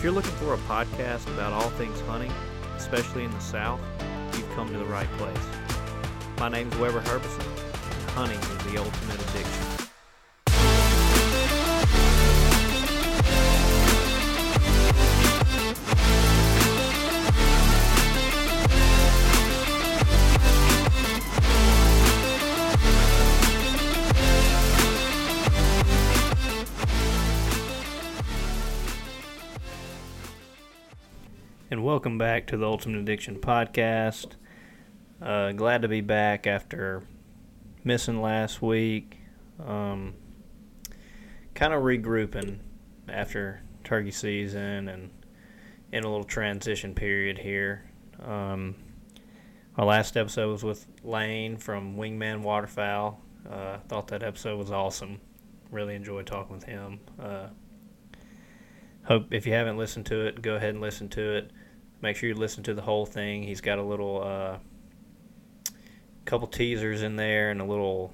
If you're looking for a podcast about all things hunting, especially in the South, you've come to the right place. My name's Weber Herbison, and hunting is the ultimate addiction. And welcome back to the Ultimate Addiction Podcast. Glad to be back after missing last week. Kind of regrouping after turkey season and in a little transition period here. Our last episode was with Lane from Wingman Waterfowl. Thought that episode was awesome. Really enjoyed talking with him. Hope if you haven't listened to it, go ahead and listen to it. Make sure you listen to the whole thing. He's got a little couple teasers in there and a little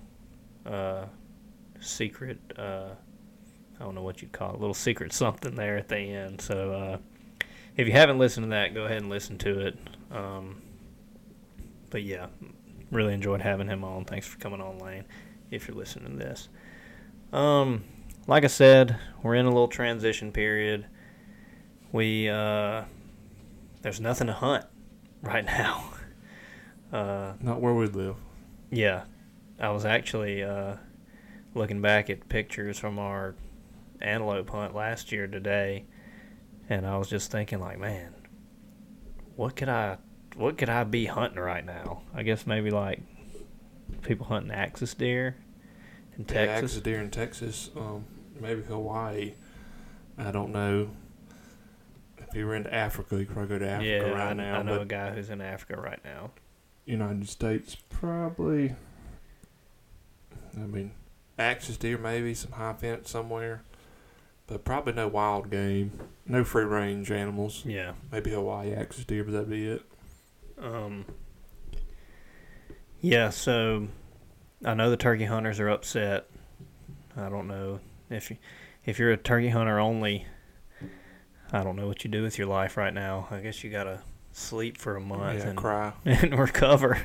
secret, I don't know what you'd call it, a little secret something there at the end. So if you haven't listened to that, go ahead and listen to it. But yeah, really enjoyed having him on. Thanks for coming on, Lane, if you're listening to this. Like I said, we're in a little transition period. There's nothing to hunt right now. Not where we live. Yeah. I was actually looking back at pictures from our antelope hunt last year today, and I was just thinking, like, man, what could I be hunting right now? I guess maybe like people hunting axis deer in Texas. Axis deer in Texas. Maybe Hawaii. I don't know. If you were into Africa, you could probably go to Africa right now. I know a guy who's in Africa right now. United States, probably. I mean, axis deer, maybe some high fence somewhere, but probably no wild game, no free range animals. Yeah, maybe Hawaii axis deer, but that'd be it. Yeah. So I know the turkey hunters are upset. I don't know if you're a turkey hunter only. I don't know what you do with your life right now. I guess you gotta sleep for a month and cry and recover.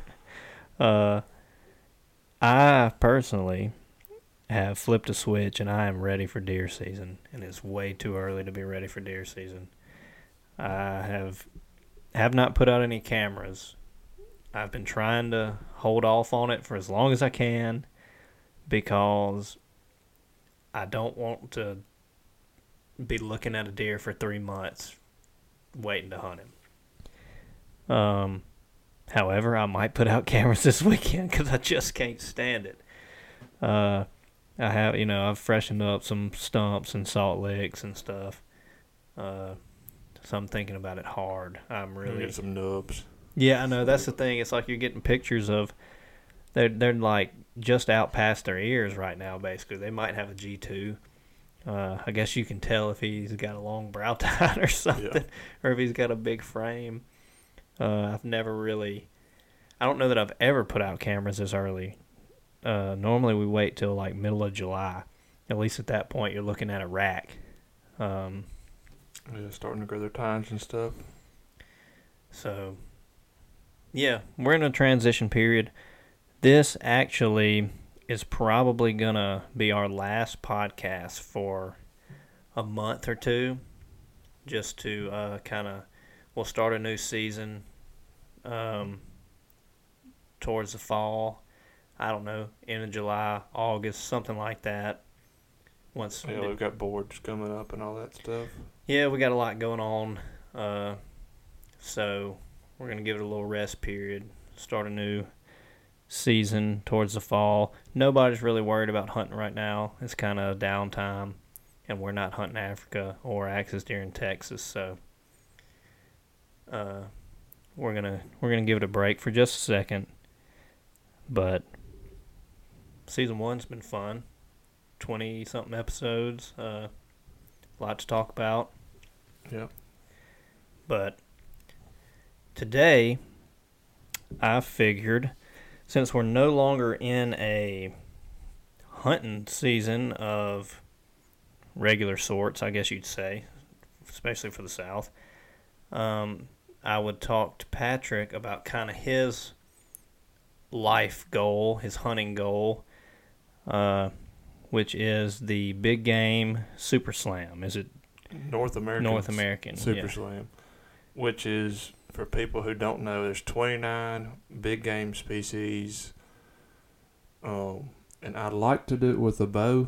I personally have flipped a switch and I am ready for deer season, and it's way too early to be ready for deer season. I have not put out any cameras. I've been trying to hold off on it for as long as I can because I don't want to be looking at a deer for 3 months waiting to hunt him. However, I might put out cameras this weekend because I just can't stand it. I've freshened up some stumps and salt licks and stuff. So I'm thinking about it hard. I'm really get some nubs. Yeah, I know. That's the thing. It's like you're getting pictures of they're like just out past their ears right now. Basically, they might have a G2. I guess you can tell if he's got a long brow tine or something, or if he's got a big frame. I've never really... I don't know that I've ever put out cameras this early. Normally we wait till like middle of July. At least at that point you're looking at a rack. Starting to grow their tines and stuff. So, yeah, we're in a transition period. This actually is probably going to be our last podcast for a month or two, just to we'll start a new season towards the fall. I don't know, end of July, August, something like that. We've got boards coming up and all that stuff. Yeah, we got a lot going on, so we're going to give it a little rest period, start a new season towards the fall. Nobody's really worried about hunting right now. It's kind of downtime, and we're not hunting Africa or axis deer in Texas, so we're gonna give it a break for just a second. But season 1's been fun, 20-something episodes, a lot to talk about. Yeah. But today, I figured, since we're no longer in a hunting season of regular sorts, I guess you'd say, especially for the South. I would talk to Patrick about kind of his life goal, his hunting goal, which is the big game Super Slam. Is it North American Super Slam, which is, for people who don't know, there's 29 big game species. And I'd like to do it with a bow.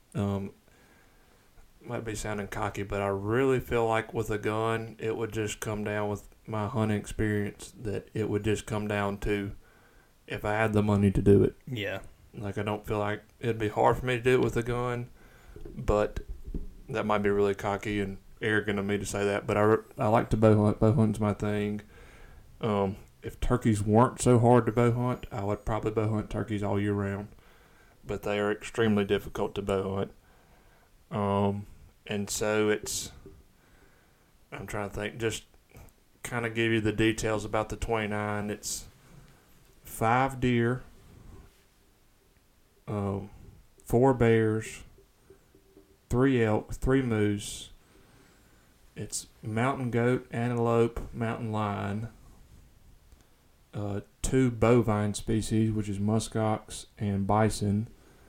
Might be sounding cocky, but I really feel like with a gun, it would just come down with my hunting experience that it would just come down to if I had the money to do it. Yeah. Like, I don't feel like it'd be hard for me to do it with a gun, but that might be really cocky and arrogant of me to say that. But I like to bow hunt. Bow hunting's my thing. If turkeys weren't so hard to bow hunt, I would probably bow hunt turkeys all year round. But they are extremely difficult to bow hunt. And so I'm trying to think, just kind of give you the details about the 29. It's 5 deer, 4 bears, 3 elk, 3 moose. It's mountain goat, antelope, mountain lion, 2 bovine species, which is muskox and bison,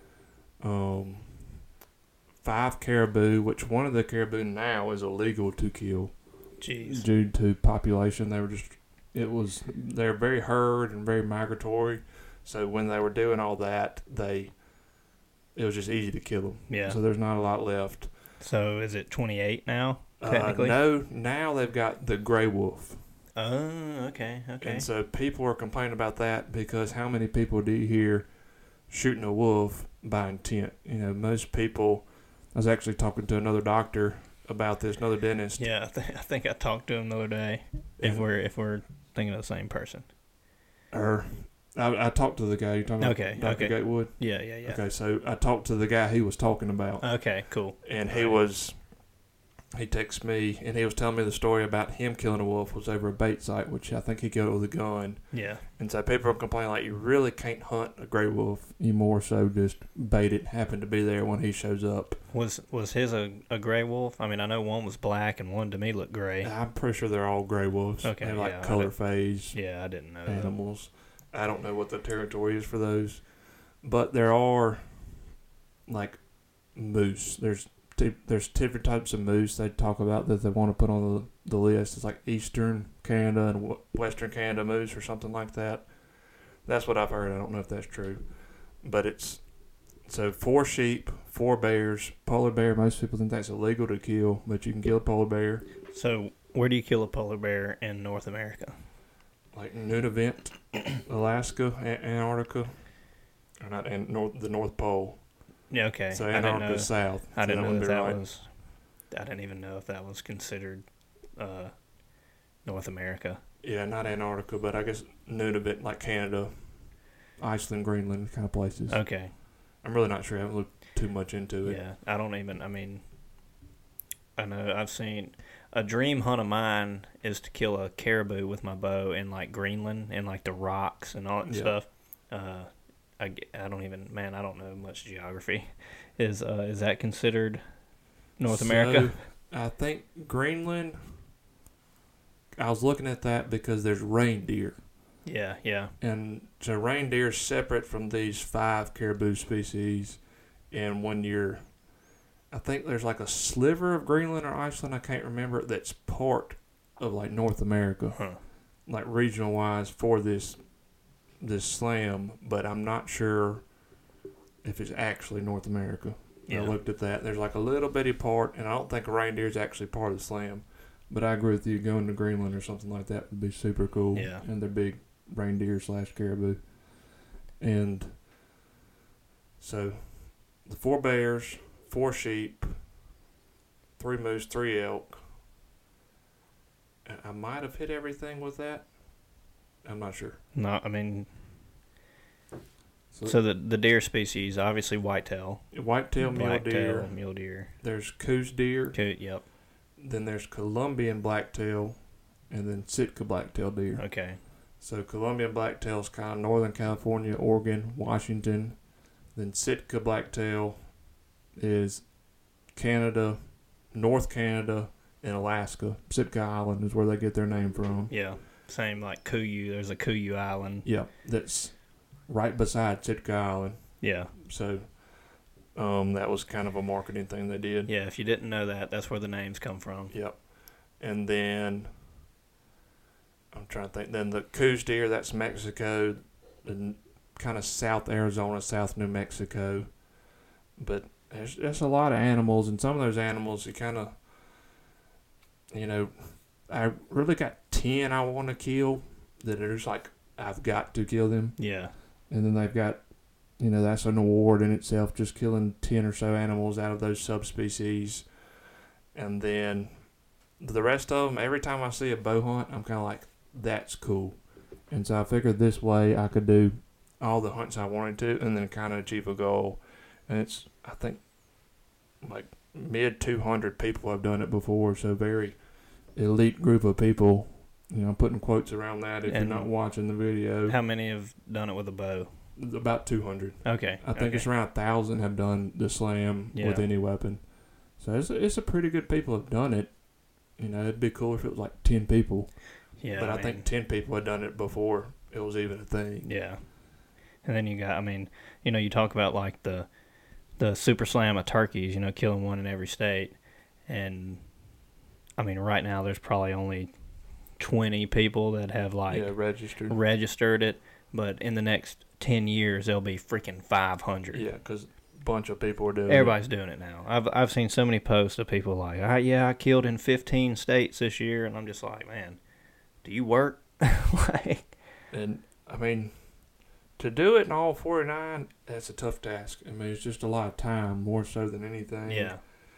5 caribou, which one of the caribou now is illegal to kill. Jeez. Due to population. They're very herd and very migratory. So when they were doing all that, it was just easy to kill them. Yeah. So there's not a lot left. So is it 28 now, technically? No, now they've got the gray wolf. Oh, okay. And so people are complaining about that because how many people do you hear shooting a wolf by intent? Most people. I was actually talking to another doctor about this, another dentist. Yeah, I think I talked to him the other day. If we're thinking of the same person. I talked to the guy. You're talking about Dr. Gatewood? Yeah. Okay, so I talked to the guy he was talking about. Okay, cool. And he texted me, and he was telling me the story about him killing a wolf was over a bait site, which I think he killed with a gun. Yeah. And so people are complaining like you really can't hunt a gray wolf. You more so just bait it, happen to be there when he shows up. Was his a gray wolf? I mean, I know one was black and one to me looked gray. I'm pretty sure they're all gray wolves. Okay, they're like color phase. Yeah, I didn't know animals. I don't know what the territory is for those, but there are like moose. There's different types of moose they talk about that they want to put on the list. It's like Eastern Canada and Western Canada moose or something like that. That's what I've heard. I don't know if that's true. But it's 4 sheep, 4 bears. Polar bear, most people think that's illegal to kill, but you can kill a polar bear. So where do you kill a polar bear in North America? Like Nunavut, Alaska, Antarctica, or not, the North Pole. Yeah, okay. So Antarctica's south. I didn't know that right. was. I didn't even know if that was considered North America. Yeah, not Antarctica, but I guess Nunavut, like Canada, Iceland, Greenland, kind of places. Okay. I'm really not sure. I haven't looked too much into it. Yeah, I know I've seen a dream hunt of mine is to kill a caribou with my bow in like Greenland and like the rocks and all that stuff. I don't know much geography. Is that considered North America? I think Greenland. I was looking at that because there's reindeer. Yeah. And so reindeer is separate from these 5 caribou species, and I think there's like a sliver of Greenland or Iceland, I can't remember, that's part of like North America, like regional wise for this slam, but I'm not sure if it's actually North America. Yeah. I looked at that. There's like a little bitty part, and I don't think a reindeer is actually part of the slam. But I agree with you. Going to Greenland or something like that would be super cool. Yeah. And they're big reindeer / caribou. And so the 4 bears, 4 sheep, 3 moose, 3 elk. I might have hit everything with that. I'm not sure. No, I mean, so the deer species, obviously whitetail. Whitetail, mule deer. There's Coues deer. Yep. Then there's Columbian blacktail, and then Sitka blacktail deer. Okay. So Columbian blacktail is kind of Northern California, Oregon, Washington. Then Sitka blacktail is Canada, North Canada, in Alaska. Sitka Island is where they get their name from. Yeah. Same like Kuyu. There's a Kuyu Island. Yeah, that's right beside Sitka Island. Yeah. So that was kind of a marketing thing they did. Yeah, if you didn't know that, that's where the names come from. Yep. And then I'm trying to think. Then the Coues deer, that's Mexico, the kind of South Arizona, South New Mexico. But there's a lot of animals, and some of those animals, you kind of, I really got 10 I want to kill that are just like, I've got to kill them. Yeah. And then they've got, that's an award in itself, just killing 10 or so animals out of those subspecies. And then the rest of them, every time I see a bow hunt, I'm kind of like, that's cool. And so I figured this way I could do all the hunts I wanted to and then kind of achieve a goal. And it's, I think, like mid 200 people have done it before, so very elite group of people. I'm putting quotes around that if you're not watching the video. How many have done it with a bow? About 200. Okay. I think it's around 1,000 have done the slam with any weapon. So it's a pretty good people have done it. It'd be cool if it was like 10 people. Yeah. But I think 10 people had done it before it was even a thing. Yeah. And then you got, you talk about like the super slam of turkeys, killing one in every state. And, right now there's probably only 20 people that have registered it. But in the next 10 years, there'll be freaking 500. Yeah, because a bunch of people are doing Everybody's doing it now. I've seen so many posts of people like, I killed in 15 states this year. And I'm just like, man, do you work? And, to do it in all 49, that's a tough task. It's just a lot of time, more so than anything. Yeah.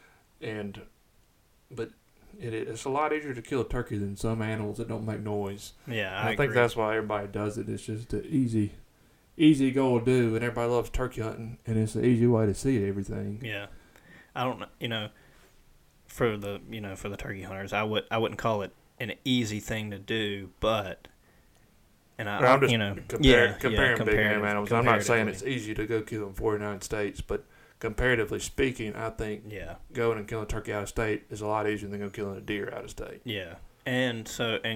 But it's a lot easier to kill a turkey than some animals that don't make noise. Yeah, I think that's why everybody does it. It's just an easy goal to do, and everybody loves turkey hunting, and it's an easy way to see everything. Yeah. I don't know, for the turkey hunters, I wouldn't call it an easy thing to do, but I'm just comparing big game animals. I'm not saying it's easy to go kill in 49 states, but comparatively speaking, I think going and killing a turkey out of state is a lot easier than killing a deer out of state. Yeah, and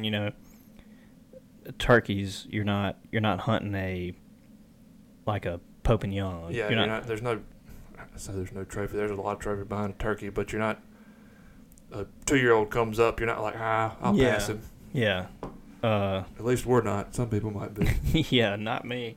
turkeys, you're not hunting a Pope and Young. Yeah, you're not. There's no trophy. There's a lot of trophy behind a turkey, but you're not. A 2-year-old comes up, you're not like, I'll pass him. Yeah. At least we're not. Some people might be. Yeah, not me.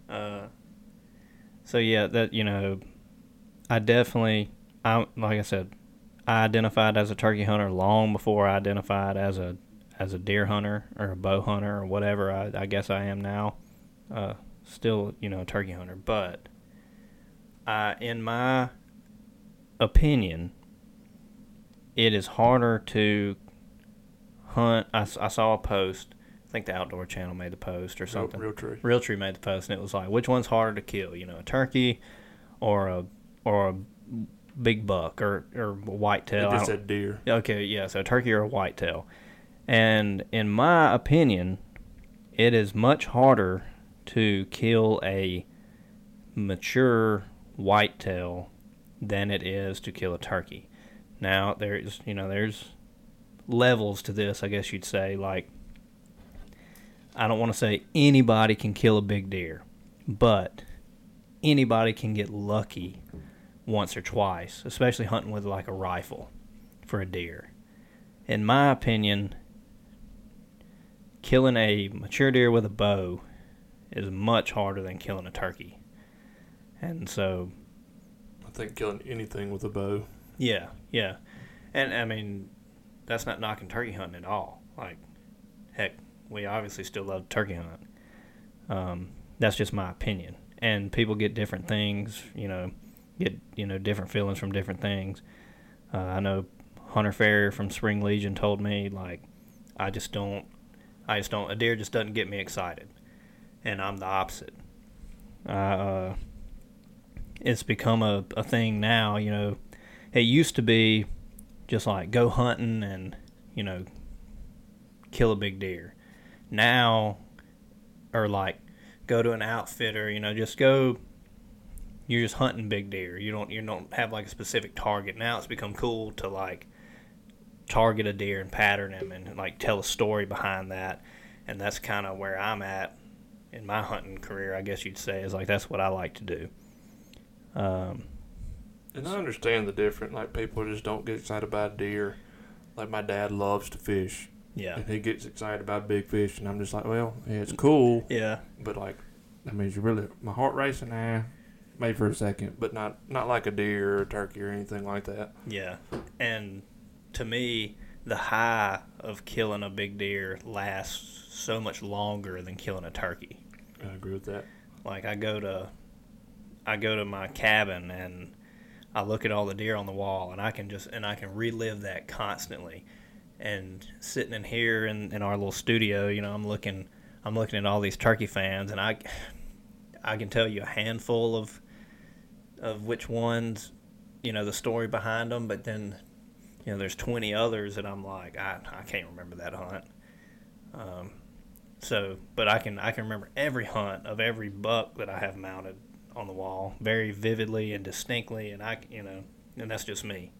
So yeah, that I definitely, like I said, I identified as a turkey hunter long before I identified as a deer hunter or a bow hunter or whatever. I guess I am now. Still, a turkey hunter, but in my opinion, it is harder to hunt. I saw a post. I think the Outdoor Channel made the post or something. Realtree made the post, and it was like, which one's harder to kill? A turkey or a big buck or whitetail. It just said deer. Okay, yeah, so a turkey or a whitetail. And in my opinion, it is much harder to kill a mature whitetail than it is to kill a turkey. Now, there's levels to this, I guess you'd say. Like, I don't want to say anybody can kill a big deer, but anybody can get lucky once or twice, especially hunting with like a rifle for a deer. In my opinion, killing a mature deer with a bow is much harder than killing a turkey. And so I think killing anything with a bow. Yeah. And that's not knocking turkey hunting at all. Like, heck, we obviously still love turkey hunting. That's just my opinion. And people get different things, get different feelings from different things. I know Hunter Farrier from Spring Legion told me, like, a deer just doesn't get me excited. And I'm the opposite. It's become a thing now, It used to be just like go hunting and, kill a big deer. Now, or like go to an outfitter, just go. You're just hunting big deer. You don't have like a specific target. Now it's become cool to like target a deer and pattern him and like tell a story behind that. And that's kind of where I'm at in my hunting career, I guess you'd say, is like that's what I like to do. And I understand the difference. Like, people just don't get excited about deer. Like, my dad loves to fish. Yeah. And he gets excited about big fish. And I'm just like, well, yeah, it's cool. Yeah. But, like, I mean, you really, my heart racing, maybe for a second. But not like a deer or a turkey or anything like that. Yeah. And to me, the high of killing a big deer lasts so much longer than killing a turkey. I agree with that. Like, I go to my cabin and I look at all the deer on the wall, and I can relive that constantly. And sitting in here in our little studio, you know, I'm looking at all these turkey fans, and I can tell you a handful of which ones, you know, the story behind them. But then, you know, there's 20 others that I'm like, I can't remember that hunt. But I can remember every hunt of every buck that I have mounted on the wall very vividly and distinctly, and and that's just me.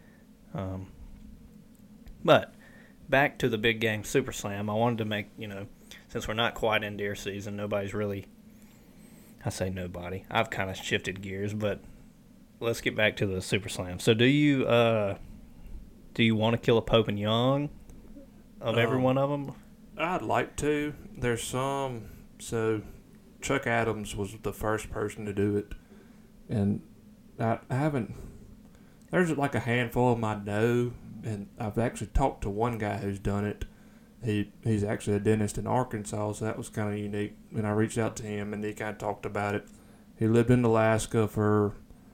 But back to the big game Super Slam, I wanted to make, you know, since we're not quite in deer season, nobody's really, I say nobody, I've kind of shifted gears, but let's get back to the Super Slam. So do you want to kill a Pope and Young of every one of them? I'd like to. There's some, so Chuck Adams was the first person to do it, and I haven't. There's like a handful of them I know, and I've actually talked to one guy who's done it. He's actually a dentist in Arkansas, so that was kind of unique. And I reached out to him, and he kind of talked about it. He lived in Alaska for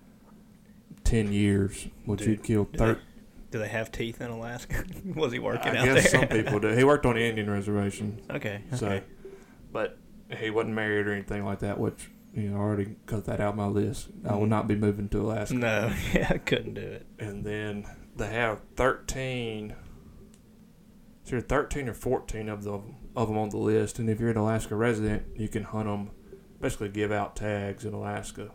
10 years, which he'd killed 30. Do they have teeth in Alaska? Was he working out there? I guess there? some people do. He worked on the Indian reservation. Okay. So, but he wasn't married or anything like that, which, you know, I already cut that out of my list. I will not be moving to Alaska. No, yeah, I couldn't do it. And then they have 13. So there are 13 or 14 of them on the list, and if you're an Alaska resident, you can hunt them. Basically, give out tags in Alaska.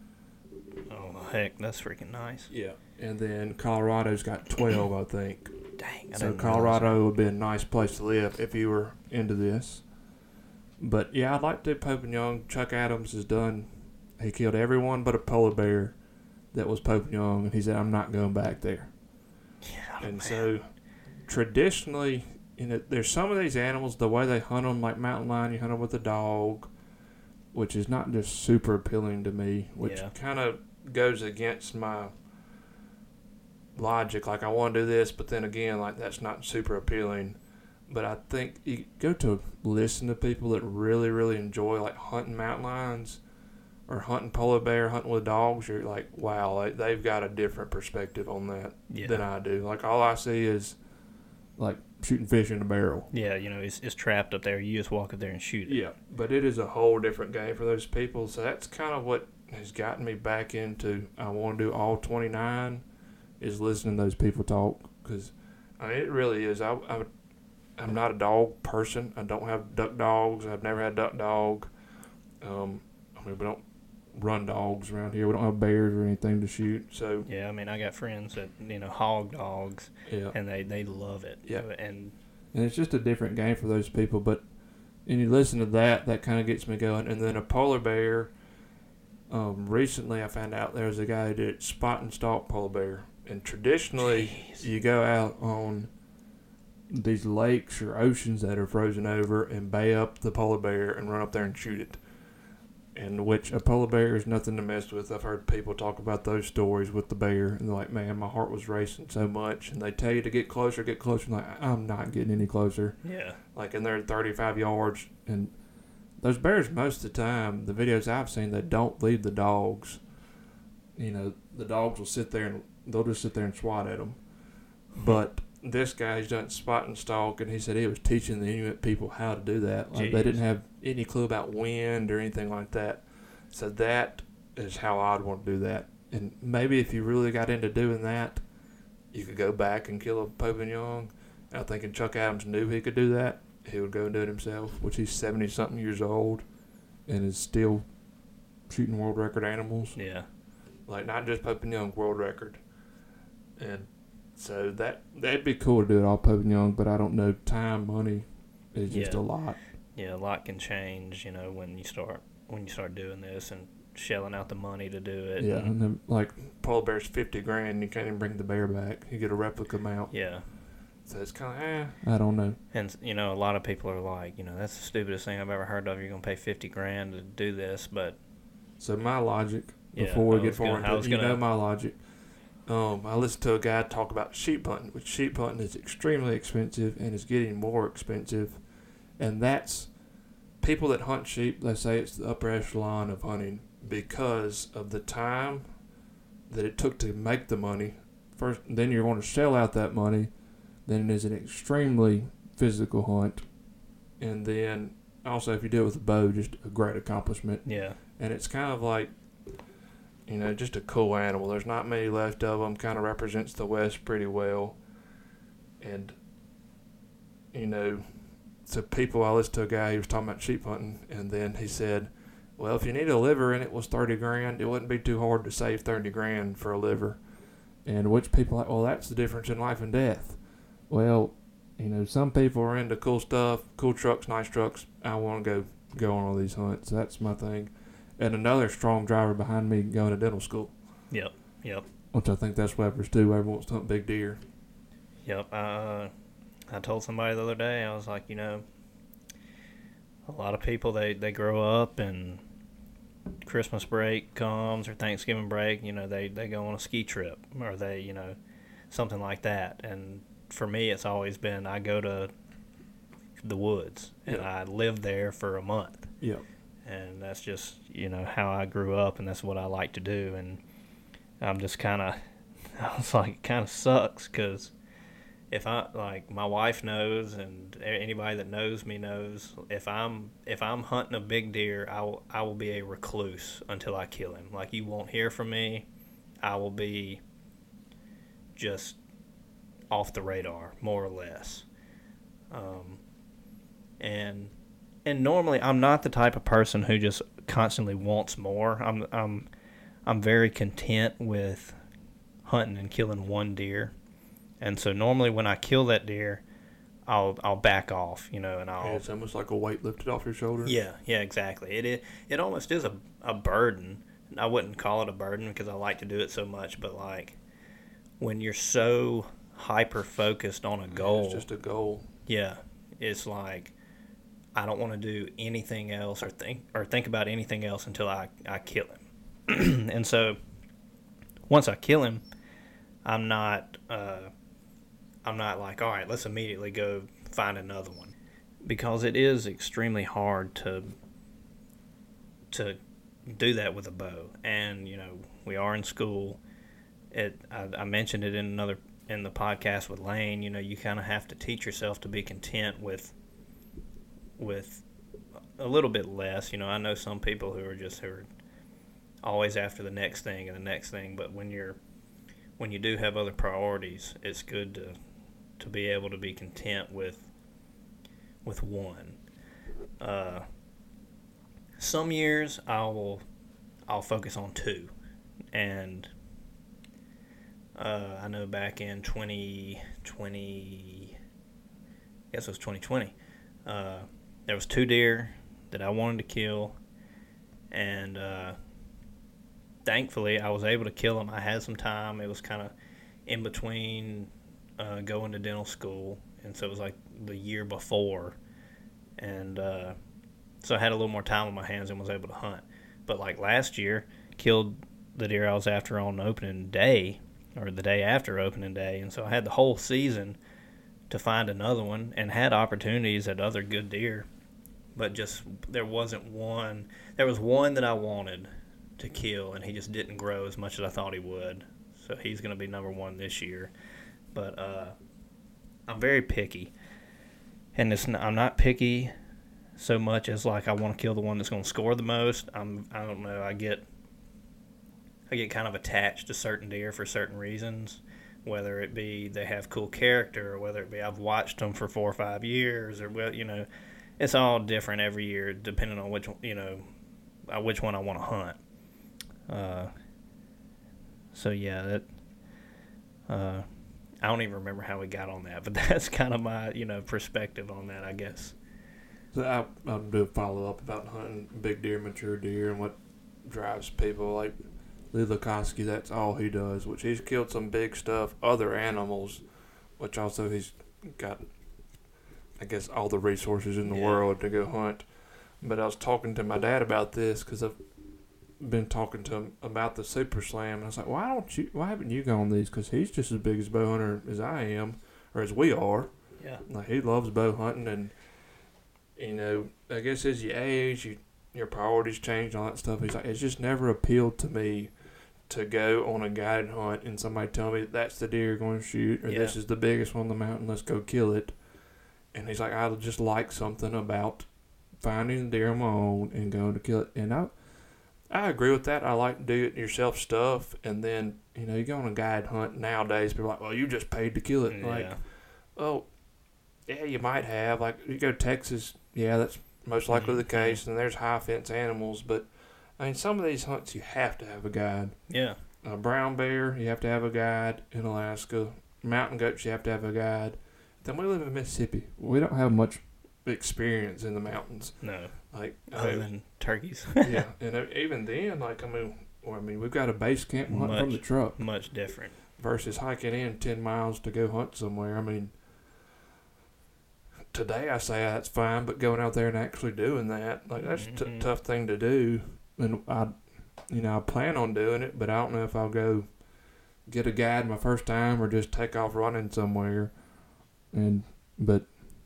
Oh heck, that's freaking nice. Yeah. And then Colorado's got 12, I think. Dang. So Colorado would be a nice place to live if you were into this. But yeah, I'd like to do Pope and Young. Chuck Adams has done. He killed everyone but a polar bear that was Pope and Young, and he said, "I'm not going back there." Yeah. And so, traditionally, you know, there's some of these animals, the way they hunt them, like mountain lion, you hunt them with a dog, which is not just super appealing to me, which kind of goes against my logic. Like, I want to do this, but then again, like, that's not super appealing. But I think you go to listen to people that really, really enjoy, like, hunting mountain lions or hunting polar bear, hunting with dogs. You're like, wow, they've got a different perspective on that than I do. Like, all I see is, like, shooting fish in a barrel. Yeah, you know, it's trapped up there. You just walk up there and shoot it. Yeah, but it is a whole different game for those people. So that's kind of what has gotten me back into, I want to do all 29, is listening to those people talk. Because, I mean, it really is. I'm not a dog person. I don't have duck dogs. I've never had a duck dog. I mean, we don't run dogs around here. We don't have bears or anything to shoot. So yeah, I mean, I got friends that, you know, hog dogs, and they love it. Yeah, and it's just a different game for those people. But and you listen to that kind of gets me going. And then a polar bear. Recently, I found out there was a guy who did spot and stalk polar bear, and traditionally you go out on these lakes or oceans that are frozen over and bay up the polar bear and run up there and shoot it. And which a polar bear is nothing to mess with. I've heard people talk about those stories with the bear, and they're like, man, my heart was racing so much. And they tell you to get closer. I'm like, I'm not getting any closer. Yeah. Like, and they're at 35 yards. And those bears, most of the time, the videos I've seen, they don't leave the dogs. You know, the dogs will sit there and they'll just sit there and swat at them. But this guy's done spot and stalk, and he said he was teaching the Inuit people how to do that. Like, they didn't have any clue about wind or anything like that. So that is how I'd want to do that. And maybe if you really got into doing that, you could go back and kill a Pope and Young. I think if Chuck Adams knew he could do that, he would go and do it himself, which he's 70-something years old and is still shooting world record animals. Yeah. Like, not just Pope and Young, world record. And So that'd be cool to do it all Pope and Young, but I don't know. Time, money is just Yeah. a lot. Yeah, a lot can change, when you start doing this and shelling out the money to do it. Yeah, and then like polar bear's $50,000. You can't even bring the bear back. You get a replica mount. Yeah. So it's kind of I don't know. And a lot of people are like, that's the stupidest thing I've ever heard of. You're gonna pay $50,000 to do this, but So my logic yeah, before we get forward, my logic. I listened to a guy talk about sheep hunting, which sheep hunting is extremely expensive and is getting more expensive, and that's people that hunt sheep. They say it's the upper echelon of hunting because of the time that it took to make the money. First, then you're going to sell out that money. Then it is an extremely physical hunt, and then also if you do it with a bow, just a great accomplishment. Yeah. And it's kind of like, just a cool animal. There's not many left of them. Kind of represents the West pretty well. And, so I listened to a guy, he was talking about sheep hunting, and then he said, well, if you need a liver and it was $30,000, it wouldn't be too hard to save $30,000 for a liver. And which people are like, well, that's the difference in life and death. Well, some people are into cool stuff, cool trucks, nice trucks. I want to go on all these hunts. That's my thing. And another strong driver behind me going to dental school. Yep. Which I think that's what Webbers do. Everyone wants to hunt big deer. Yep. I told somebody the other day, I was like, a lot of people, they grow up and Christmas break comes or Thanksgiving break, they go on a ski trip or they, something like that. And for me, it's always been I go to the woods and I live there for a month. Yep. And that's just, how I grew up, and that's what I like to do. And I'm just I was like, it kind of sucks because if my wife knows, and anybody that knows me knows, if I'm hunting a big deer, I will be a recluse until I kill him. Like, you won't hear from me. I will be just off the radar, more or less. And normally I'm not the type of person who just constantly wants more. I'm very content with hunting and killing one deer. And so normally when I kill that deer, I'll back off, and I'll. It's almost like a weight lifted off your shoulders. Yeah, exactly. It almost is a burden. I wouldn't call it a burden because I like to do it so much, but like when you're so hyper focused on a goal, it's just a goal. Yeah, it's like I don't want to do anything else or think about anything else until I kill him. And so once I kill him, I'm not like, all right, let's immediately go find another one, because it is extremely hard to do that with a bow. And we are in school. I mentioned it in the podcast with Lane. You kind of have to teach yourself to be content with a little bit less. I know some people who are always after the next thing and the next thing, but when you do have other priorities, it's good to be able to be content with one. Some years I'll focus on two, and I know back in 2020, I guess it was 2020, there was two deer that I wanted to kill, and thankfully I was able to kill them. I had some time. It was kind of in between going to dental school, and so it was like the year before, and so I had a little more time on my hands and was able to hunt. But like last year, killed the deer I was after on opening day, or the day after opening day, and so I had the whole season to find another one, and had opportunities at other good deer, but just there wasn't one. There was one that I wanted to kill, and he just didn't grow as much as I thought he would, so he's going to be number one this year. But I'm very picky, and I'm not picky so much as like I want to kill the one that's going to score the most. I don't know. I get kind of attached to certain deer for certain reasons, whether it be they have cool character, or whether it be I've watched them for 4 or 5 years, or it's all different every year depending on which one I want to hunt. So yeah, that I don't even remember how we got on that, but that's kind of my, perspective on that, I guess. So I'll do a follow up about hunting big deer, mature deer, and what drives people. Like Lee Lukoski, that's all he does. Which he's killed some big stuff, other animals, which also he's got, I guess, all the resources in the world to go hunt. But I was talking to my dad about this because I've been talking to him about the Super Slam, and I was like, why haven't you gone on these? Because he's just as big as bow hunter as I am, or as we are. Yeah. Like he loves bow hunting, and I guess as you age, your priorities change and all that stuff. He's like, it's just never appealed to me to go on a guided hunt and somebody tell me that's the deer you're going to shoot, or this is the biggest one on the mountain, let's go kill it. And he's like, I just like something about finding the deer on my own and going to kill it. And I agree with that. I like to do it yourself stuff. And then, you go on a guide hunt nowadays, people are like, well, you just paid to kill it. Yeah. Like, well, yeah, you might have. Like, you go to Texas, yeah, that's most likely the case, and there's high fence animals. But, I mean, some of these hunts, you have to have a guide. Yeah. Brown bear, you have to have a guide in Alaska. Mountain goats, you have to have a guide. Then we live in Mississippi. We don't have much experience in the mountains. No. Like other than turkeys. Yeah, and even then, we've got a base camp hunt from the truck. Much different. Versus hiking in 10 miles to go hunt somewhere. I mean, today I say that's fine, but going out there and actually doing that, like that's a tough thing to do. And I plan on doing it, but I don't know if I'll go get a guide my first time or just take off running somewhere. But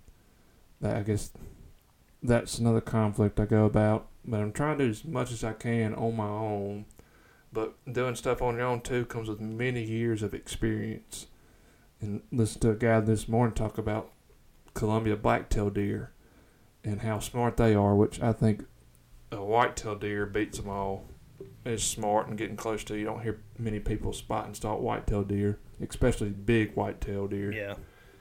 I guess that's another conflict I go about. But I'm trying to do as much as I can on my own. But doing stuff on your own too comes with many years of experience. And listen to a guy this morning talk about Columbia blacktail deer and how smart they are, which I think a whitetail deer beats them all. It's smart and getting close to. You don't hear many people spot and stalk whitetail deer, especially big whitetail deer. Yeah.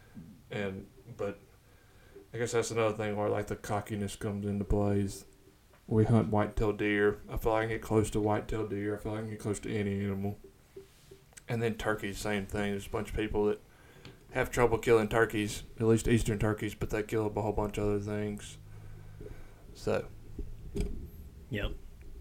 But I guess that's another thing where like the cockiness comes into play. We hunt whitetail deer. I feel like I can get close to whitetail deer. I feel like I can get close to any animal. And then turkeys, same thing. There's a bunch of people that have trouble killing turkeys, at least eastern turkeys, but they kill a whole bunch of other things. So. Yep.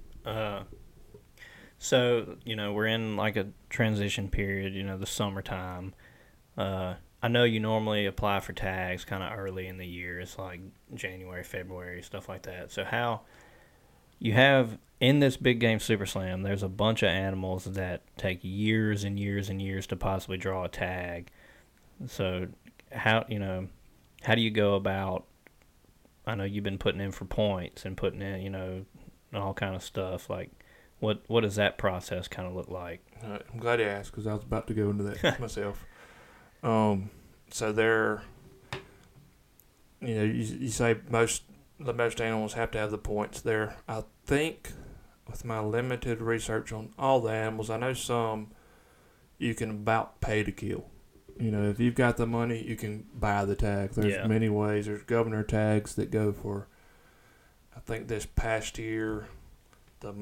So, we're in like a transition period, the summertime. I know you normally apply for tags kind of early in the year. It's like January, February, stuff like that. So how you have in this big game Super Slam, there's a bunch of animals that take years and years and years to possibly draw a tag. So how do you go about, I know you've been putting in for points and putting in, all kind of stuff. Like what does that process kind of look like? I'm glad you asked because I was about to go into that myself. So there, you say the most animals have to have the points there. I think with my limited research on all the animals, I know some you can about pay to kill. If you've got the money, you can buy the tag. There's many ways. There's governor tags that go for, I think this past year, the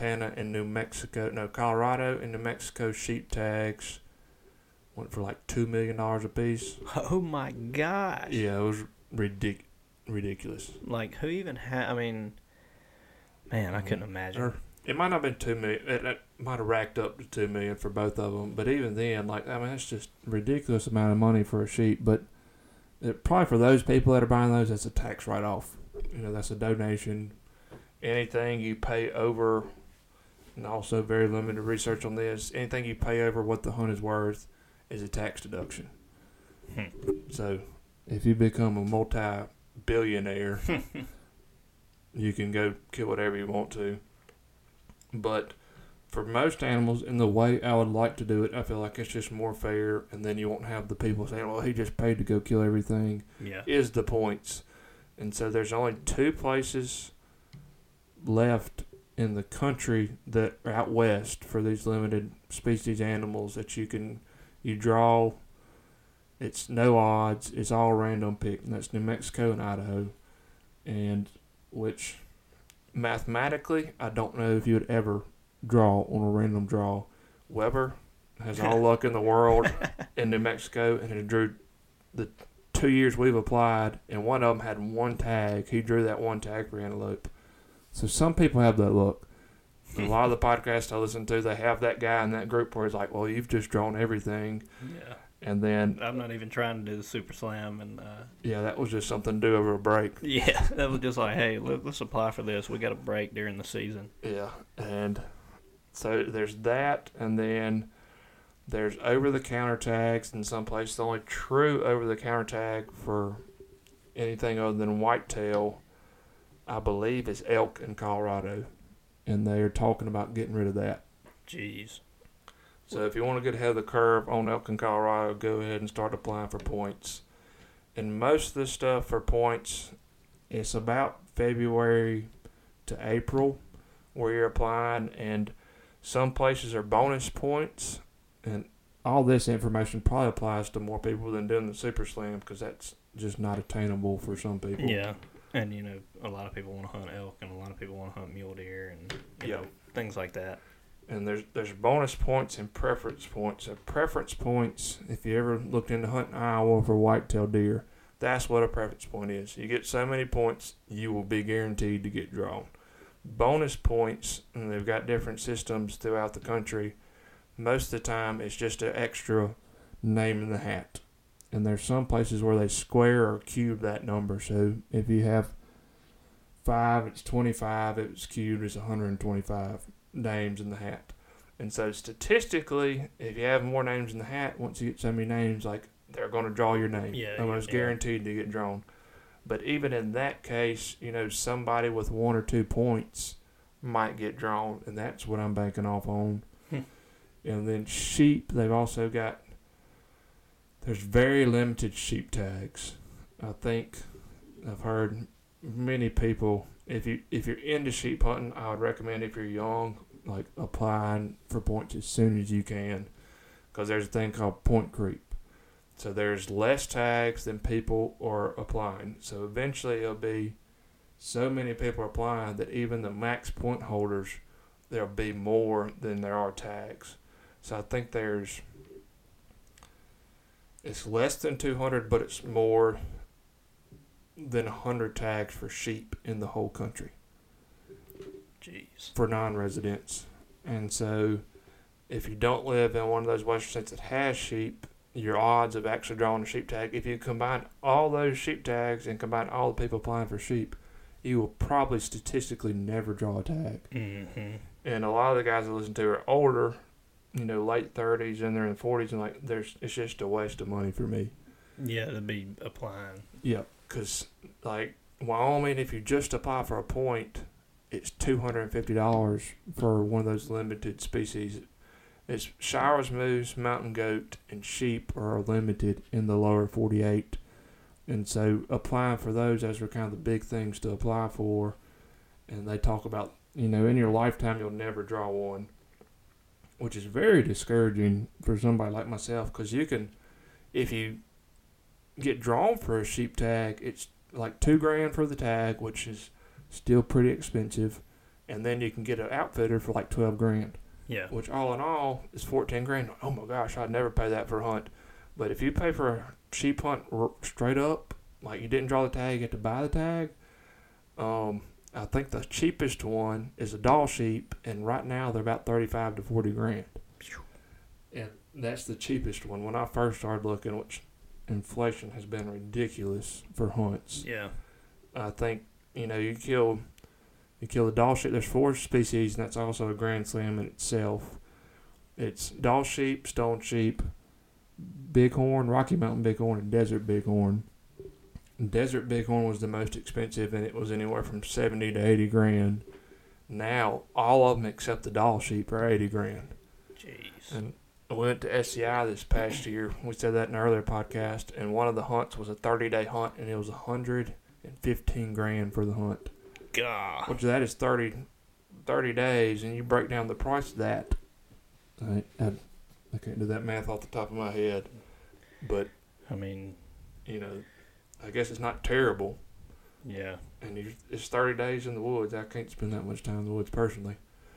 Colorado and New Mexico sheep tags went for like $2 million a piece. Oh my gosh! Yeah, it was ridiculous. Like who even had? I mean, man, I couldn't imagine. It might not have been $2 million. It might have racked up to $2 million for both of them. But even then, that's just ridiculous amount of money for a sheep. But probably for those people that are buying those, that's a tax write-off. That's a donation. Anything you pay over, and also very limited research on this, anything you pay over what the hunt is worth is a tax deduction. So if you become a multi-billionaire, you can go kill whatever you want to. But for most animals, in the way I would like to do it, I feel like it's just more fair, and then you won't have the people saying, well, he just paid to go kill everything, is the points. And so there's only 2 places left in the country that are out west for these limited species animals that you draw. It's no odds. It's all random pick, and that's New Mexico and Idaho. And which mathematically, I don't know if you would ever draw on a random draw. Weber has all luck in the world in New Mexico, and it drew the 2 years we've applied, and one of them had one tag. He drew that one tag for antelope. So some people have that luck. A lot of the podcasts I listen to, they have that guy in that group where he's like, well, you've just drawn everything. Yeah. And then I'm not even trying to do the Super Slam. And yeah, that was just something to do over a break. yeah, that was just like, hey, let's apply for this. We got a break during the season. Yeah, and so there's that, and then there's over-the-counter tags in some places. The only true over-the-counter tag for anything other than whitetail, I believe, is elk in Colorado, and they're talking about getting rid of that. Jeez. So if you want to get ahead of the curve on elk in Colorado, go ahead and start applying for points. And most of the stuff for points, it's about February to April where you're applying, and some places are bonus points. And all this information probably applies to more people than doing the Super Slam because that's just not attainable for some people. Yeah. And, a lot of people want to hunt elk, and a lot of people want to hunt mule deer, and, you know, things like that. And there's bonus points and preference points. So preference points, if you ever looked into hunting Iowa for whitetail deer, that's what a preference point is. You get so many points, you will be guaranteed to get drawn. Bonus points, and they've got different systems throughout the country. Most of the time, it's just an extra name in the hat. And there's some places where they square or cube that number. So if you have 5, it's 25. If it's cubed, it's 125 names in the hat. And so statistically, if you have more names in the hat, once you get so many names, like, they're going to draw your name. Almost guaranteed to get drawn. But even in that case, somebody with 1 or 2 points might get drawn, and that's what I'm banking off on. And then sheep, they've also got, there's very limited sheep tags. I think I've heard many people, if you're into sheep hunting, I would recommend if you're young, like, applying for points as soon as you can, because there's a thing called point creep. So there's less tags than people are applying. So eventually it'll be so many people applying that even the max point holders, there'll be more than there are tags. So I think it's less than 200, but it's more than 100 tags for sheep in the whole country. Jeez. For non-residents. And so if you don't live in one of those western states that has sheep, your odds of actually drawing a sheep tag, if you combine all those sheep tags and combine all the people applying for sheep, you will probably statistically never draw a tag. Mm-hmm. And a lot of the guys I listen to are older, late 30s, and they're in 40s, and it's just a waste of money for me. Yeah, to be applying. Yeah, because, Wyoming, if you just apply for a point, it's $250 for one of those limited species. It's Shiras moose, mountain goat, and sheep are limited in the lower 48. And so applying for those, those are kind of the big things to apply for. And they talk about, in your lifetime you'll never draw one, which is very discouraging for somebody like myself, because if you get drawn for a sheep tag, it's like $2,000 for the tag, which is still pretty expensive. And then you can get an outfitter for like $12,000. Yeah. Which all in all is $14,000. Oh my gosh, I'd never pay that for a hunt. But if you pay for a sheep hunt straight up, like you didn't draw the tag, you have to buy the tag. I think the cheapest one is a Dall sheep, and right now they're about $35,000 to $40,000. And that's the cheapest one. When I first started looking, which inflation has been ridiculous for hunts. Yeah. I think you kill the Dall sheep. There's 4 species, and that's also a Grand Slam in itself. It's Dall sheep, stone sheep, bighorn, Rocky Mountain bighorn, and desert bighorn. Desert bighorn was the most expensive, and it was anywhere from $70,000 to $80,000. Now all of them except the Dall sheep are $80,000. Jeez. And I went to SCI this past year. We said that in an earlier podcast, and one of the hunts was a 30-day hunt, and it was $115,000 for the hunt. God. Which that is 30 days, and you break down the price of that. I can't do that math off the top of my head, but I mean, I guess it's not terrible. Yeah. And it's 30 days in the woods. I can't spend that much time in the woods personally.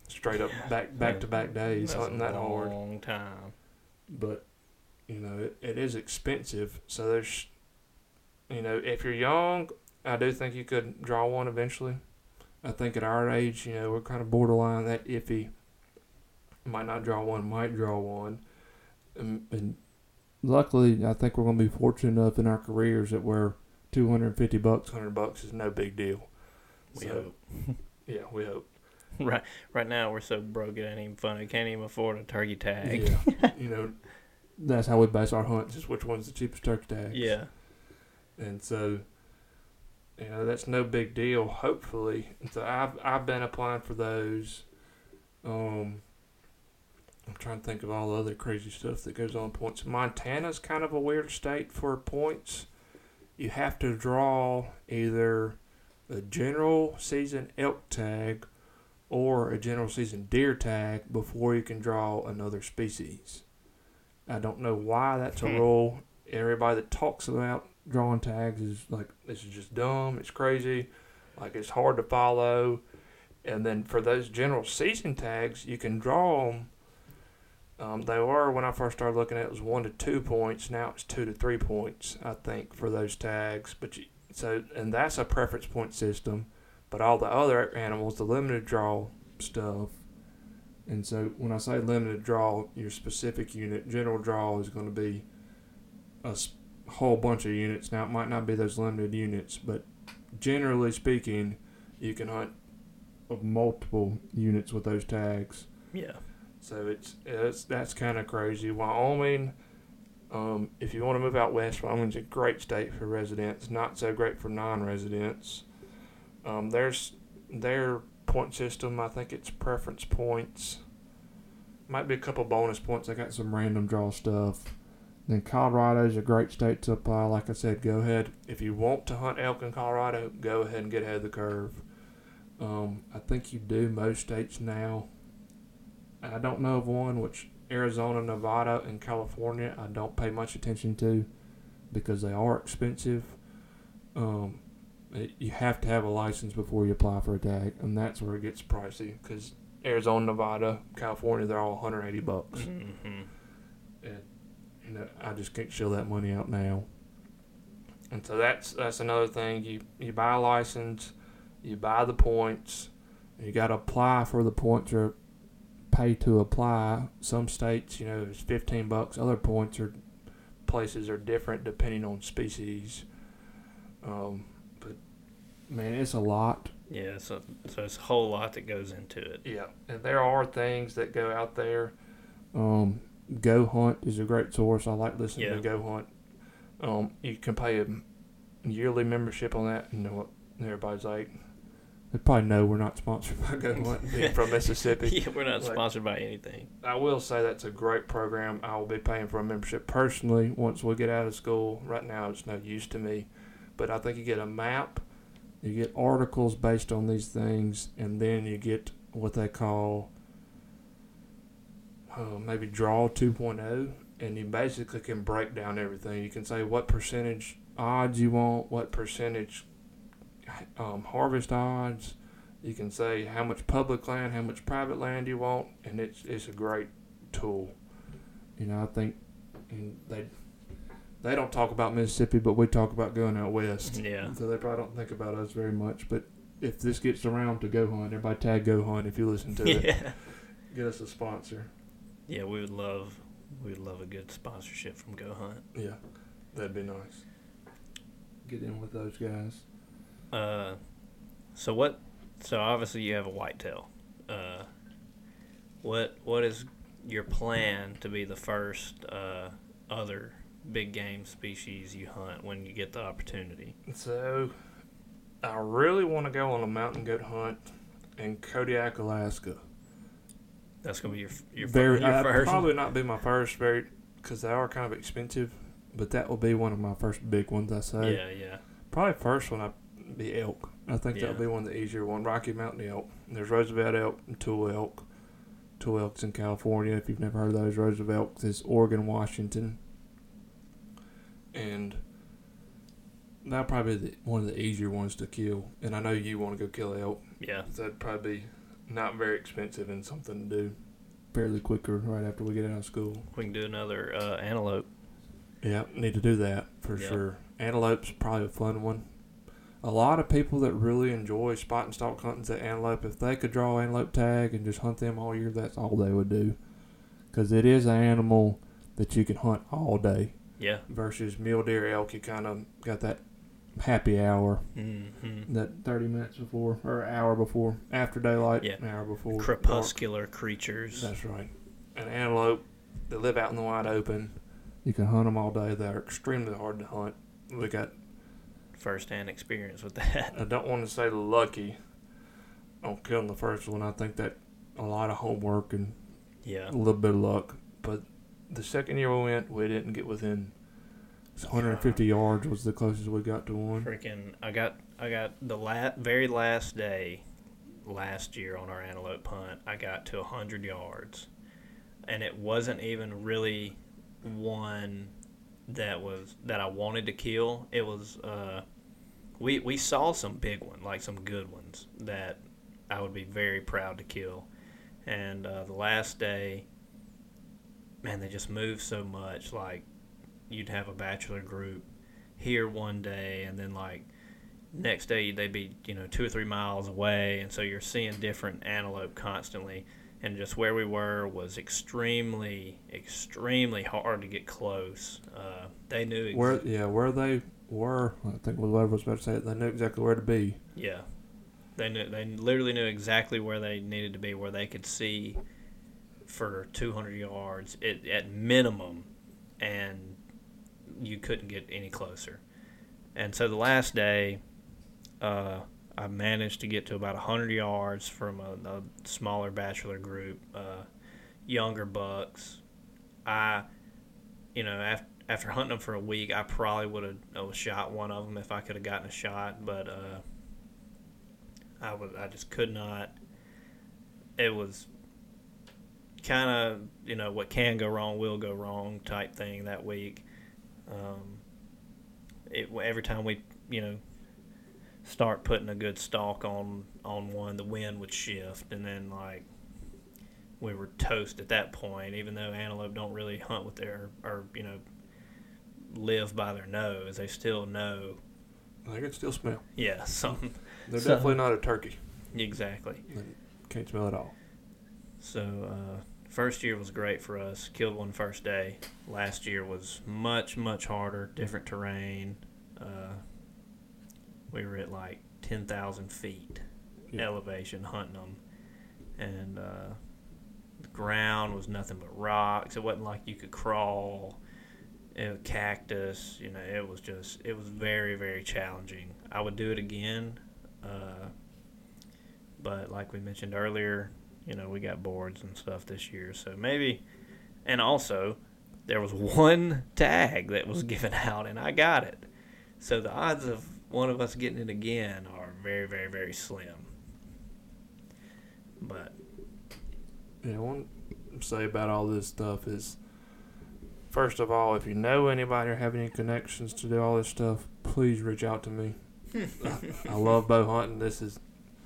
straight up back to back days That's hunting that a hard. long time. But it is expensive. So there's, if you're young, I do think you could draw one eventually. I think at our age, we're kind of borderline that iffy. Might not draw one, might draw one. And luckily, I think we're going to be fortunate enough in our careers that we're $250, $100 is no big deal. We hope. Yeah, we hope. Right now, we're so broke it ain't even funny. Can't even afford a turkey tag. Yeah. That's how we base our hunts, is which one's the cheapest turkey tags. Yeah. And so, that's no big deal, hopefully. And so I've been applying for those. I'm trying to think of all the other crazy stuff that goes on points. Montana's kind of a weird state for points. You have to draw either a general season elk tag or a general season deer tag before you can draw another species. I don't know why that's a rule. Everybody that talks about drawing tags is like, this is just dumb, it's crazy, like it's hard to follow. And then for those general season tags, you can draw them. They were, when I first started looking at it, was 1 to 2 points. Now it's 2 to 3 points, I think, for those tags. And that's a preference point system. But all the other animals, the limited draw stuff. And so when I say limited draw, your specific unit, general draw is going to be a whole bunch of units. Now it might not be those limited units, but generally speaking, you can hunt of multiple units with those tags. Yeah. So that's kind of crazy. Wyoming, if you want to move out west, Wyoming's a great state for residents. Not so great for non-residents. Their point system, I think it's preference points. Might be a couple bonus points. I got some random draw stuff. Then Colorado's a great state to apply. Like I said, go ahead. If you want to hunt elk in Colorado, go ahead and get ahead of the curve. I think you do most states now. I don't know of one, which Arizona, Nevada, and California I don't pay much attention to because they are expensive. You have to have a license before you apply for a tag, and that's where it gets pricey because Arizona, Nevada, California, they're all $180. Mm-hmm. And I just can't shell that money out now. And so that's another thing. You buy a license, you buy the points, and you got to apply for the points or pay to apply. Some states, it's $15. Other places are different depending on species. But man, it's a lot. Yeah, so it's a whole lot that goes into it. Yeah, and there are things that go out there. Go Hunt is a great source. I like listening to Go Hunt. You can pay a yearly membership on that. Everybody's like, they probably know we're not sponsored by Go Hunt being from Mississippi. Yeah, we're not sponsored by anything. I will say that's a great program. I will be paying for a membership personally once we get out of school. Right now it's no use to me. But I think you get a map, you get articles based on these things, and then you get what they call maybe Draw 2.0, and you basically can break down everything. You can say what percentage odds you want, what percentage harvest odds. You can say how much public land, how much private land you want, and it's a great tool. I think they don't talk about Mississippi, but we talk about going out west. Yeah. So they probably don't think about us very much. But if this gets around to Go Hunt, everybody tag Go Hunt if you listen to it. Get us a sponsor. Yeah, we would love a good sponsorship from Go Hunt. Yeah, that'd be nice. Get in with those guys. So obviously you have a whitetail. What is your plan to be the first other big game species you hunt when you get the opportunity? So I really want to go on a mountain goat hunt in Kodiak, Alaska. That's gonna be your first. Probably not be my first, because they are kind of expensive. But that will be one of my first big ones, I say. Yeah. Probably first one I'd be elk. I think that'll be one of the easier ones. Rocky Mountain elk. There's Roosevelt elk and Tule elk. Tule elk's in California. If you've never heard of those, Roosevelt is Oregon, Washington. And that'll probably be one of the easier ones to kill. And I know you want to go kill elk. Yeah. So that'd probably be not very expensive and something to do fairly quicker right after we get out of school. We can do another antelope. Yeah, need to do that for sure. Antelope's probably a fun one. A lot of people that really enjoy spot and stalk hunting at antelope, if they could draw antelope tag and just hunt them all year, that's all they would do. Because it is an animal that you can hunt all day. Yeah. Versus mule deer, elk, you kind of got that happy hour, that 30 minutes before, or hour before, after daylight, an hour before. Crepuscular creatures. That's right. An antelope, they live out in the wide open. You can hunt them all day. They're extremely hard to hunt. We got first-hand experience with that. I don't want to say lucky on killing the first one. I think that a lot of homework and a little bit of luck. But the second year we went, we didn't get within 150 yards was the closest we got to one. Freaking! I got the very last day last year on our antelope hunt. I got to 100 yards, and it wasn't even really one that I wanted to kill. It was we saw some big ones, like some good ones that I would be very proud to kill. And the last day, man, they just moved so much. Like, you'd have a bachelor group here one day, and then like next day they'd be 2 or 3 miles away, and so you're seeing different antelope constantly. And just where we were was extremely, extremely hard to get close. They knew where they were. I think what I was about to say. They knew exactly where to be. Yeah, they literally knew exactly where they needed to be, where they could see for 200 yards at minimum, and you couldn't get any closer. And so the last day, I managed to get to about 100 yards from a smaller bachelor group, younger bucks. After hunting them for a week, I probably would have shot one of them if I could have gotten a shot, but I just could not. It was kind of, what can go wrong will go wrong type thing that week. Every time we, start putting a good stalk on one, the wind would shift, and then we were toast at that point. Even though antelope don't really hunt with their or live by their nose, they still know. They can still smell. Yeah, something. They're definitely not a turkey. Exactly. They can't smell at all. So first year was great for us. Killed one first day. Last year was much, much harder, different terrain. We were at 10,000 feet elevation hunting them, and the ground was nothing but rocks. It wasn't like you could crawl. It was cactus. It was very, very challenging. I would do it again, but like we mentioned earlier, we got boards and stuff this year, so maybe. And also, there was one tag that was given out, and I got it. So the odds of one of us getting it again are very, very, very slim. But one say about all this stuff is, first of all, if you know anybody or have any connections to do all this stuff, please reach out to me. I love bow hunting. This is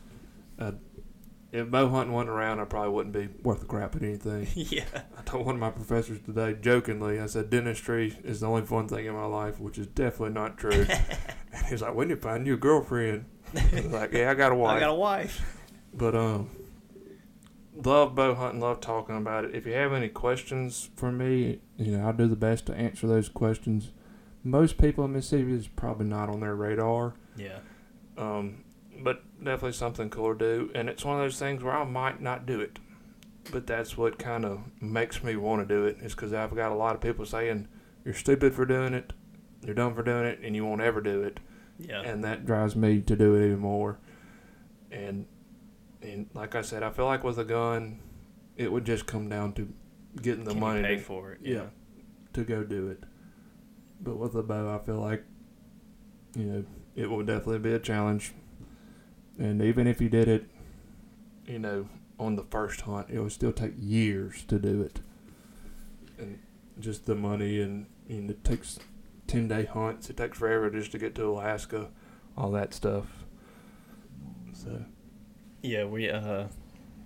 if bow hunting wasn't around, I probably wouldn't be worth a crap at anything. Yeah. I told one of my professors today, jokingly, I said, dentistry is the only fun thing in my life, which is definitely not true. And he's like, when you find you a girlfriend? I was like, yeah, I got a wife. But, love bow hunting, love talking about it. If you have any questions for me, I'll do the best to answer those questions. Most people in Mississippi is probably not on their radar. Yeah. But definitely something cool to do. And it's one of those things where I might not do it. But that's what kind of makes me want to do it, is because I've got a lot of people saying, you're stupid for doing it, you're dumb for doing it, and you won't ever do it. Yeah. And that drives me to do it even more. And like I said, I feel like with a gun, it would just come down to getting the money. You pay for it. Yeah. To go do it. But with a bow, I feel like, it will definitely be a challenge. And even if you did it, on the first hunt, it would still take years to do it. And just the money, and it takes 10-day hunts. It takes forever just to get to Alaska, all that stuff. So. Yeah,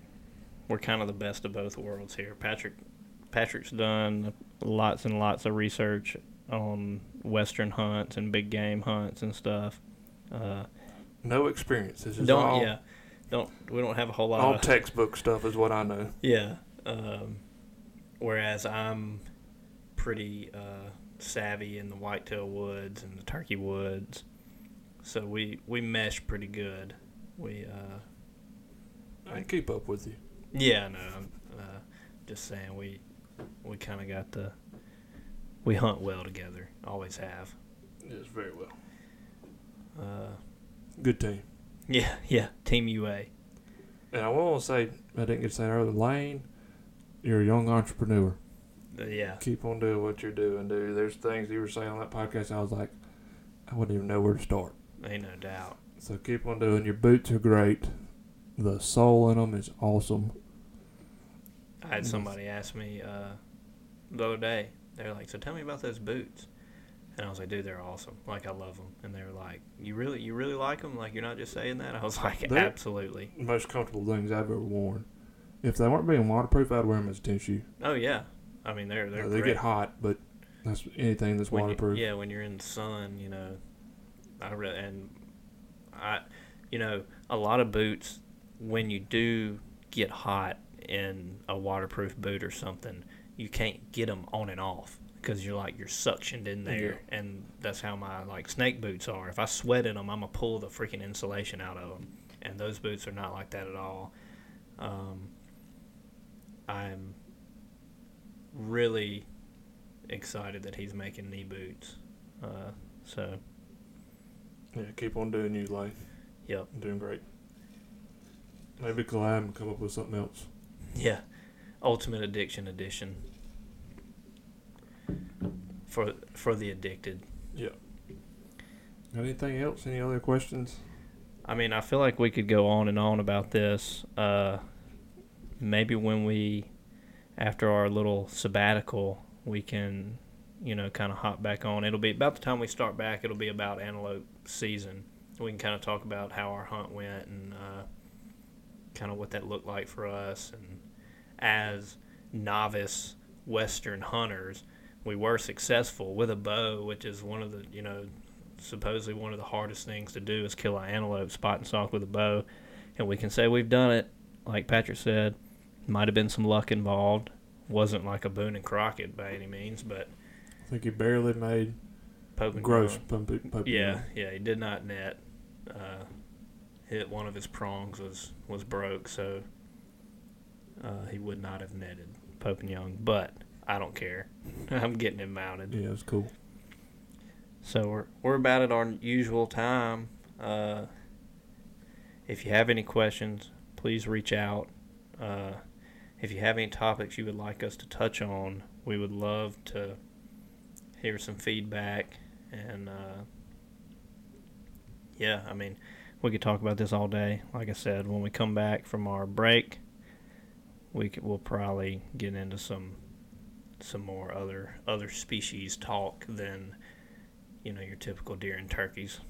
we're kind of the best of both worlds here. Patrick's done lots and lots of research on western hunts and big game hunts and stuff. No experience. This is We don't have a whole lot all of textbook stuff is what I know. Yeah. Whereas I'm pretty savvy in the whitetail woods and the turkey woods, so we mesh pretty good. I can keep up with you. Yeah, no, I'm just saying we kind of got we hunt well together. Always have. Yes, very well. Good team. Yeah, Team UA. And I want to say, I didn't get to say earlier, Lane, you're a young entrepreneur. Yeah. Keep on doing what you're doing, dude. There's things you were saying on that podcast, I was like, I wouldn't even know where to start. Ain't no doubt. So keep on doing. Your boots are great. The sole in them is awesome. I had somebody ask me the other day, they're like, so tell me about those boots. And I was like, dude, they're awesome. Like, I love them. And they were like, you really like them? Like, you're not just saying that? I was like, They're absolutely. The most comfortable things I've ever worn. If they weren't being waterproof, I'd wear them as a tennis shoe. Oh, yeah. I mean, they're They great. get hot, but that's anything that's waterproof. When you're in the sun, you know, a lot of boots, when you do get hot in a waterproof boot or something, you can't get them on and off because you're suctioned in there, Yeah. and that's how my snake boots are. If I sweat in them, I'm gonna pull the freaking insulation out of them, and those boots are not like that at all. I'm really excited that he's making knee boots. So Yeah, keep on doing you, Lane. Yep. You're doing great. Maybe collab and come up with something else. Yeah, Ultimate Addiction Edition for the addicted. Yeah. Got anything else? Any other questions? I mean, I feel like we could go on and on about this. Maybe when after our little sabbatical, we can, kind of hop back on. It'll be about the time we start back. It'll be about antelope season. We can kind of talk about how our hunt went and kind of what that looked like for us. And as novice Western hunters, we were successful with a bow, which is one of the, supposedly one of the hardest things to do is kill an antelope spot and stalk with a bow. And we can say we've done it. Like Patrick said, might have been some luck involved. Wasn't like a Boone and Crockett by any means, but I think he barely made Pope gross. Yeah, he did not net. Hit one of his prongs was broke, so he would not have netted Pope and Young. But I don't care. I'm getting him mounted. Yeah, it's cool. So we're about at our usual time. If you have any questions, please reach out. If you have any topics you would like us to touch on, we would love to hear some feedback. And we could talk about this all day. Like I said, when we come back from our break, we'll probably get into some more other species talk than your typical deer and turkeys.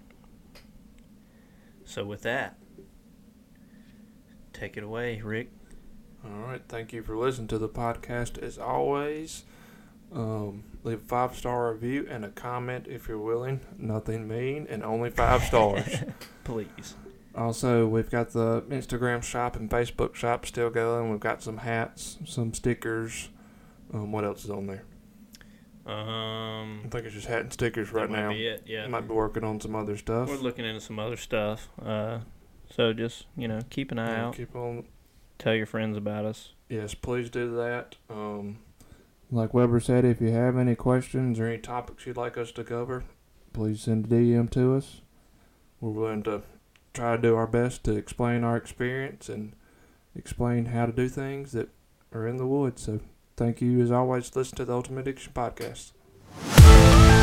So with that, take it away, Rick. All right. Thank you for listening to the podcast. As always, leave a 5-star review and a comment if you're willing. Nothing mean and only 5 stars. Please. Also, we've got the Instagram shop and Facebook shop still going. We've got some hats, some stickers. What else is on there? I think it's just hat and stickers right now. That might be it, yeah. Might be working on some other stuff. We're looking into some other stuff. So just, keep an eye out. Keep on. Tell your friends about us. Yes, please do that. Like Weber said, if you have any questions or any topics you'd like us to cover, please send a DM to us. We're willing to try to do our best to explain our experience and explain how to do things that are in the woods. So thank you, as always, for listening to the Ultimate Addiction Podcast.